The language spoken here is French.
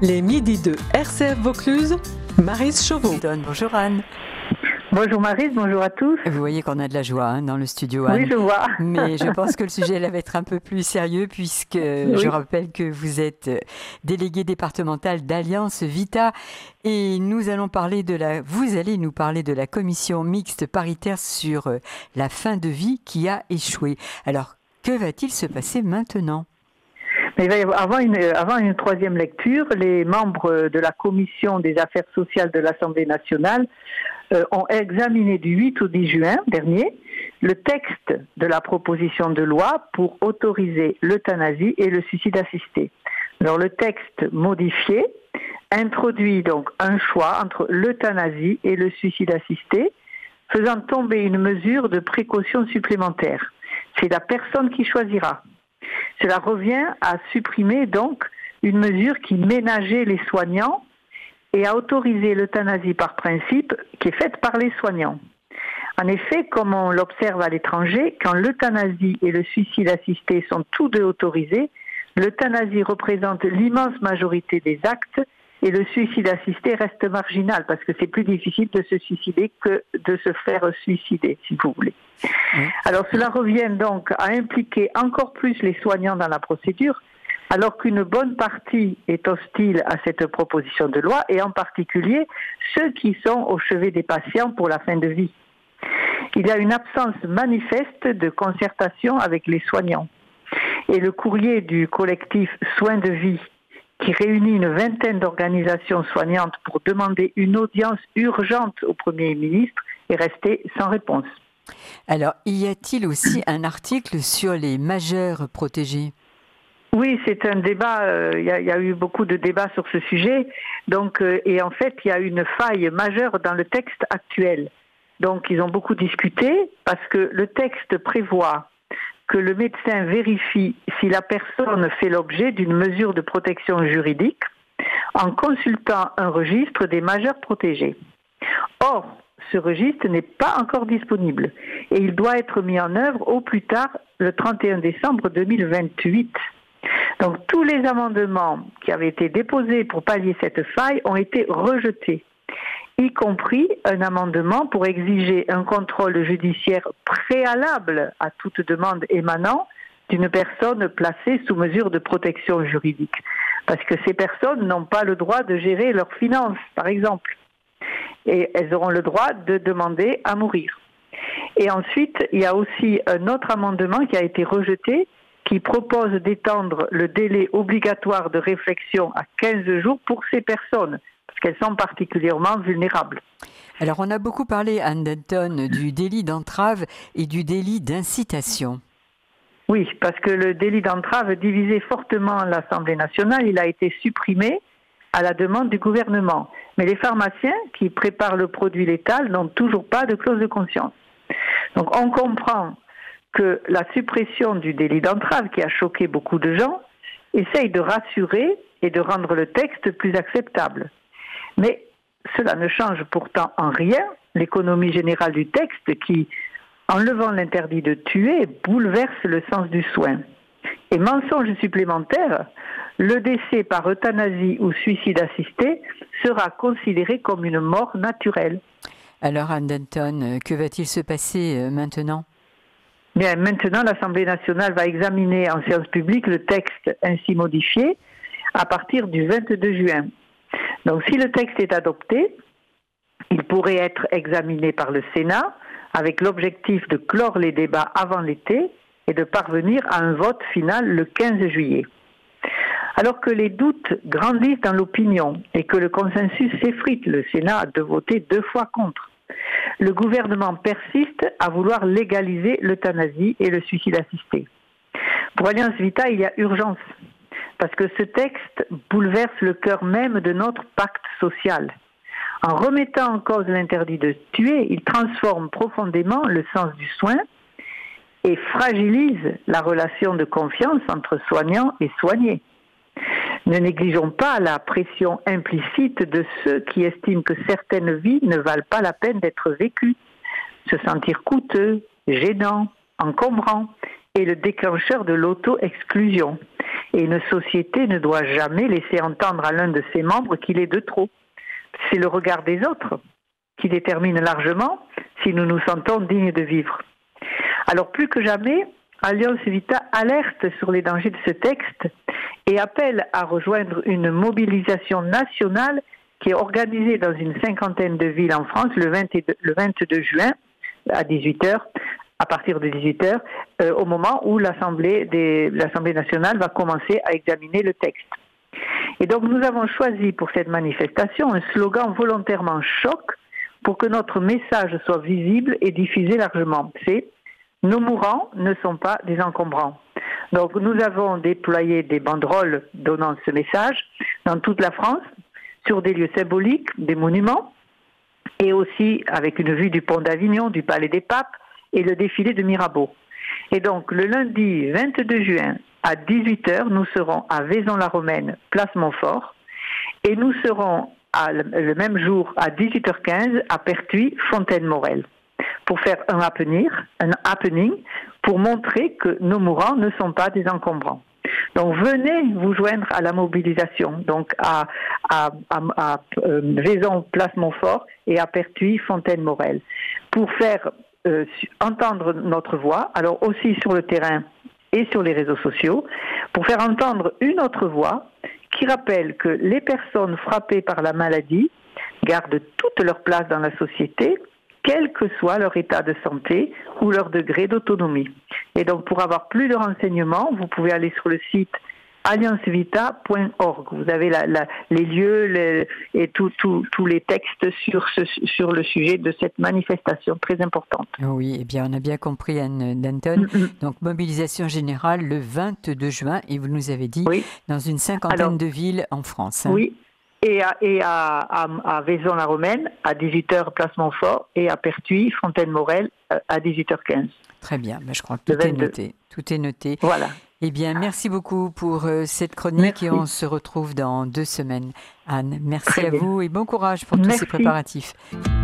Les midis de RCF Vaucluse, Maryse Chauveau. Bonjour Anne. Bonjour Maryse, bonjour à tous. Vous voyez qu'on a de la joie dans le studio, Anne. Oui, je vois. Mais je pense que le sujet là va être un peu plus sérieux puisque je rappelle que vous êtes déléguée départementale d'Alliance Vita et vous allez nous parler de la commission mixte paritaire sur la fin de vie qui a échoué. Alors, que va-t-il se passer maintenant ? Mais avant une troisième lecture, les membres de la commission des affaires sociales de l'Assemblée nationale ont examiné du 8 au 10 juin dernier le texte de la proposition de loi pour autoriser l'euthanasie et le suicide assisté. Alors le texte modifié introduit donc un choix entre l'euthanasie et le suicide assisté, faisant tomber une mesure de précaution supplémentaire. C'est la personne qui choisira. Cela revient à supprimer donc une mesure qui ménageait les soignants et à autoriser l'euthanasie par principe qui est faite par les soignants. En effet, comme on l'observe à l'étranger, quand l'euthanasie et le suicide assisté sont tous deux autorisés, l'euthanasie représente l'immense majorité des actes et le suicide assisté reste marginal parce que c'est plus difficile de se suicider que de se faire suicider, si vous voulez. Alors cela revient donc à impliquer encore plus les soignants dans la procédure, alors qu'une bonne partie est hostile à cette proposition de loi, et en particulier ceux qui sont au chevet des patients pour la fin de vie. Il y a une absence manifeste de concertation avec les soignants. Et le courrier du collectif Soins de vie, qui réunit une vingtaine d'organisations soignantes pour demander une audience urgente au Premier ministre, est resté sans réponse. Alors, y a-t-il aussi un article sur les majeurs protégés ? Oui, c'est un débat, il y a eu beaucoup de débats sur ce sujet. Donc, et en fait, il y a une faille majeure dans le texte actuel. Donc, ils ont beaucoup discuté parce que le texte prévoit que le médecin vérifie si la personne fait l'objet d'une mesure de protection juridique en consultant un registre des majeurs protégés. Or, ce registre n'est pas encore disponible et il doit être mis en œuvre au plus tard le 31 décembre 2028. Donc tous les amendements qui avaient été déposés pour pallier cette faille ont été rejetés, y compris un amendement pour exiger un contrôle judiciaire préalable à toute demande émanant d'une personne placée sous mesure de protection juridique. Parce que ces personnes n'ont pas le droit de gérer leurs finances, par exemple. Et elles auront le droit de demander à mourir. Et ensuite, il y a aussi un autre amendement qui a été rejeté, qui propose d'étendre le délai obligatoire de réflexion à 15 jours pour ces personnes, parce qu'elles sont particulièrement vulnérables. Alors, on a beaucoup parlé, Anne Denton, du délit d'entrave et du délit d'incitation. Oui, parce que le délit d'entrave divisait fortement l'Assemblée nationale. Il a été supprimé à la demande du gouvernement. Mais les pharmaciens qui préparent le produit létal n'ont toujours pas de clause de conscience. Donc on comprend que la suppression du délit d'entrave, qui a choqué beaucoup de gens, essaye de rassurer et de rendre le texte plus acceptable. Mais cela ne change pourtant en rien l'économie générale du texte qui, en levant l'interdit de tuer, bouleverse le sens du soin. Et mensonge supplémentaire, le décès par euthanasie ou suicide assisté sera considéré comme une mort naturelle. Alors Anne Denton, que va-t-il se passer maintenant ? Bien, maintenant, l'Assemblée nationale va examiner en séance publique le texte ainsi modifié à partir du 22 juin. Donc si le texte est adopté, il pourrait être examiné par le Sénat avec l'objectif de clore les débats avant l'été et de parvenir à un vote final le 15 juillet. Alors que les doutes grandissent dans l'opinion et que le consensus s'effrite, le Sénat a de voter 2 fois contre. Le gouvernement persiste à vouloir légaliser l'euthanasie et le suicide assisté. Pour Alliance Vita, il y a urgence, parce que ce texte bouleverse le cœur même de notre pacte social. En remettant en cause l'interdit de tuer, il transforme profondément le sens du soin et fragilise la relation de confiance entre soignants et soignés. Ne négligeons pas la pression implicite de ceux qui estiment que certaines vies ne valent pas la peine d'être vécues. Se sentir coûteux, gênant, encombrant est le déclencheur de l'auto-exclusion. Et une société ne doit jamais laisser entendre à l'un de ses membres qu'il est de trop. C'est le regard des autres qui détermine largement si nous nous sentons dignes de vivre. Alors plus que jamais, Alliance Vita alerte sur les dangers de ce texte et appelle à rejoindre une mobilisation nationale qui est organisée dans une 50aine de villes en France le 22 juin à 18h, à partir de 18h, au moment où l'Assemblée nationale va commencer à examiner le texte. Et donc nous avons choisi pour cette manifestation un slogan volontairement choc pour que notre message soit visible et diffusé largement. C'est « Nos mourants ne sont pas des encombrants ». Donc nous avons déployé des banderoles donnant ce message dans toute la France, sur des lieux symboliques, des monuments, et aussi avec une vue du pont d'Avignon, du Palais des Papes et le défilé de Mirabeau. Et donc le lundi 22 juin à 18h, nous serons à Vaison-la-Romaine, place Montfort, et nous serons le même jour à 18h15 à Pertuis, Fontaine-Morel, pour faire un happening, pour montrer que nos mourants ne sont pas des encombrants. Donc venez vous joindre à la mobilisation, donc à Vaison, place Montfort et à Pertuis, Fontaine-Morel, pour faire entendre notre voix, alors aussi sur le terrain et sur les réseaux sociaux, pour faire entendre une autre voix qui rappelle que les personnes frappées par la maladie gardent toute leur place dans la société, quel que soit leur état de santé ou leur degré d'autonomie. Et donc, pour avoir plus de renseignements, vous pouvez aller sur le site alliancevita.org. Vous avez les lieux et tous les textes sur le sujet de cette manifestation très importante. Oui, eh bien, on a bien compris, Anne Danton. Donc, mobilisation générale le 22 juin, et vous nous avez dit, dans une 50aine de villes en France. Oui. Et à Vaison-la-Romaine, à 18h, place Montfort, et à Pertuis, Fontaine-Morel, à 18h15. Très bien, je crois que tout est noté. Tout est noté. Voilà. Eh bien, merci beaucoup pour cette chronique et on se retrouve dans 2 semaines. Anne, merci à vous et bon courage pour tous ces préparatifs.